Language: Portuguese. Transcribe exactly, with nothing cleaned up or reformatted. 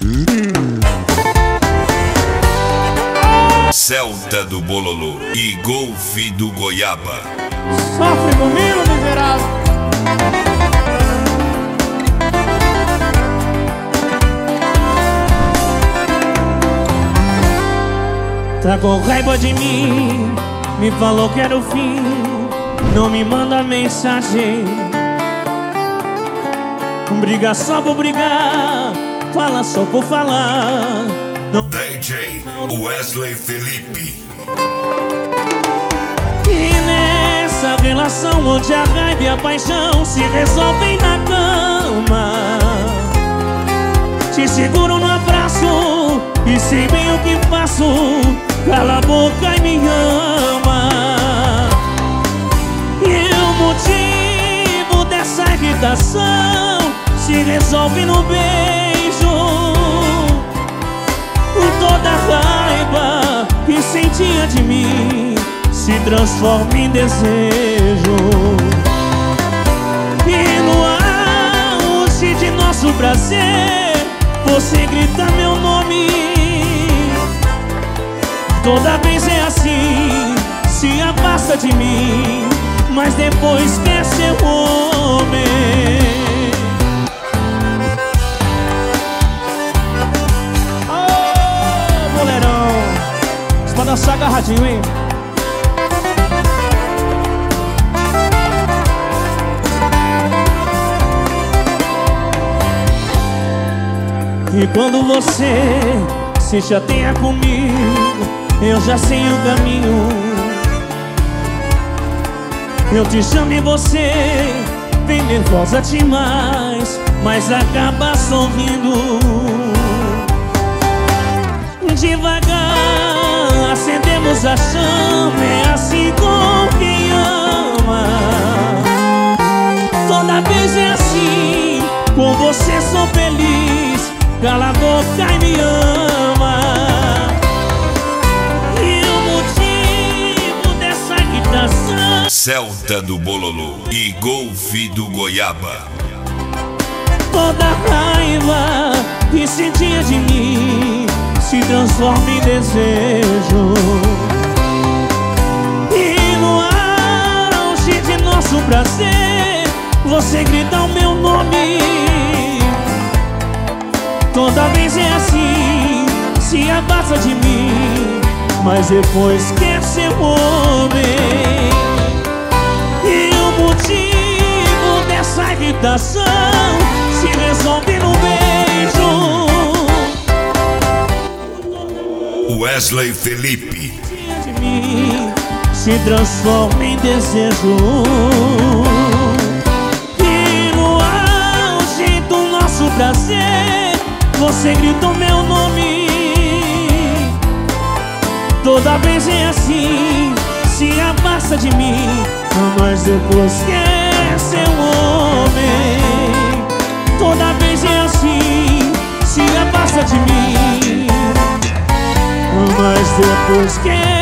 Celta do Bololô e Golfe do Goiaba. Sofre comigo, miserável. Tá com raiva de mim, me falou que era o fim, não me manda mensagem. Briga só por brigar, fala só por falar. Não... D J Wesley Felipe. E nessa relação onde a raiva e a paixão se resolvem na cama, te seguro no abraço e sei bem o que faço. Cala a boca e me ama. E o motivo dessa irritação se resolve no beijo. Toda raiva que sentia de mim se transforma em desejo. E no auge de nosso prazer você grita meu nome. Toda vez é assim, se afasta de mim, mas depois quer ser homem. Oh, boleirão, você vai dançar agarradinho, hein? E quando você se chateia comigo, eu já sei o caminho. Eu te chamo e você vem nervosa demais, mas acaba sorrindo. Devagar acendemos a chama, é assim com quem ama. Toda vez é assim, com você sou feliz. Cala a boca e me ama. Celta do Bololô e Golfe do Goiaba. Toda raiva que sentia de mim se transforma em desejo. E no auge de nosso prazer você grita o meu nome. Toda vez é assim, se abaixa de mim, mas depois quer ser homem. E o motivo dessa irritação se resolve no beijo. Wesley Felipe. De mim se transforma em desejo. E no auge do nosso prazer você grita o meu nome. Toda vez é assim, se afasta de mim, mas depois quer ser um homem. Toda vez é assim, se afasta de mim, mas depois quer